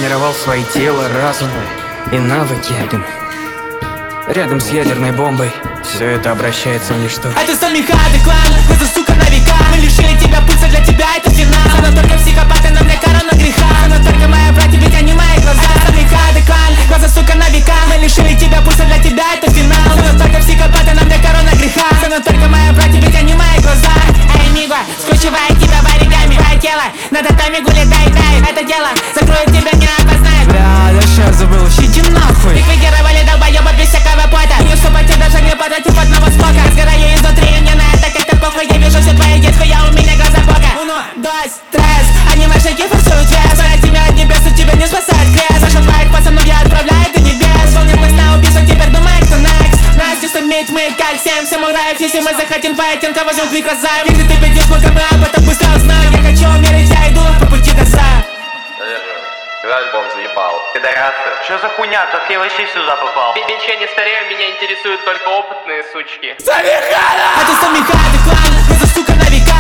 тренировал свои тело, разум и навыки. Рядом с ядерной бомбой все это обращается в ничто. Это Самихад и клан, это сука на века. Мы лишили тебя пульса, для тебя это финал. Она только психопаты, но мне корона греха. Она только моя братья, ведь они мои глаза. Это Самихад и клан, глаза сука на века. Мы лишили тебя пульса, для тебя это финал. Она только психопаты, но мне корона греха. Она только моя братья, ведь они мои глаза. Эй, миго, скручивает тебя в оригами. Твое тело на татами гулит, да играет. Это дело закроет тебя, не опознает. Бля, я сейчас забыл, иди нахуй. Ликвидировали долбоёба без всякого пота. Не уступайте даже не против одного смока. Сгораю изнутри, мне на это как-то похуй. Я вижу все твои детства, я у меня глаза бока. Uno, dos, tres, анимешники форсуют вес. Моя тебя от небес, и тебя не спасает крест. Наша твоих пацанов я отправляю до небес. Волнит мысль на убийство, теперь думай, кто next. Настя суметь мы как всем уграем. Если мы захотим файтинг, а возьмем прикрозаем. Если ты победишь, сколько мы об этом быстро узнаем. Я хочу умереть, я иду по пути до ста. Альбом заебал. Пидорасы. Что за хуйня? Как я вообще сюда попал? Бичи не старею, меня интересуют только опытные сучки. Это Самихад и клан, это сука на века.